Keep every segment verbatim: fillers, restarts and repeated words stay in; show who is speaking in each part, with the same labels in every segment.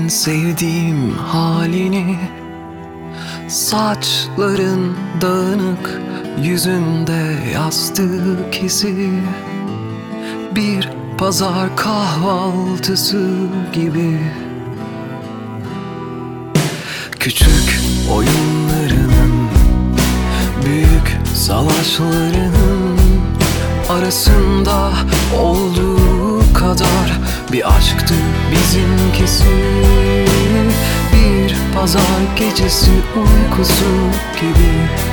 Speaker 1: sevdiğim halini. Saçların dağınık, yüzünde yastık izi. Bir pazar kahvaltısı gibi. Küçük oyunlarının, büyük savaşlarının arasında olduğu kadar bir aşktı bizimkisi. Bir pazar gecesi uykusu gibi.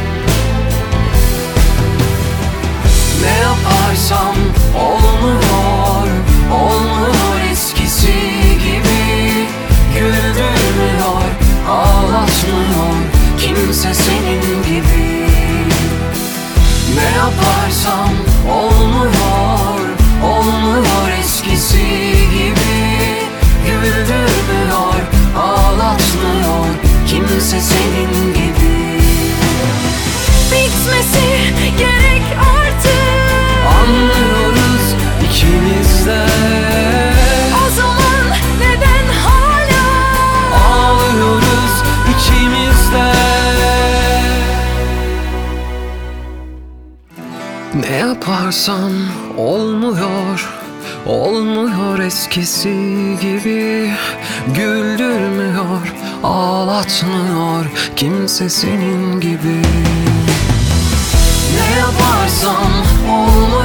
Speaker 1: Ne yaparsam olmuyor, olmuyor eskisi gibi. Güldürmüyor, ağlatmıyor kimse senin gibi. Ne yaparsam olmuyor, olmuyor eskisi gibi. Güldürmüyor, ağlatmıyor kimse senin gibi.
Speaker 2: Bitmesi gerek artık.
Speaker 1: Anlıyoruz ikimiz de.
Speaker 2: O zaman neden hala
Speaker 1: Ağlıyoruz ikimiz de. Ne yaparsam olmuyor, olmuyor eskisi gibi. Güldürmüyor, ağlatmıyor kimse senin gibi. Ne yaparsam olmuyor.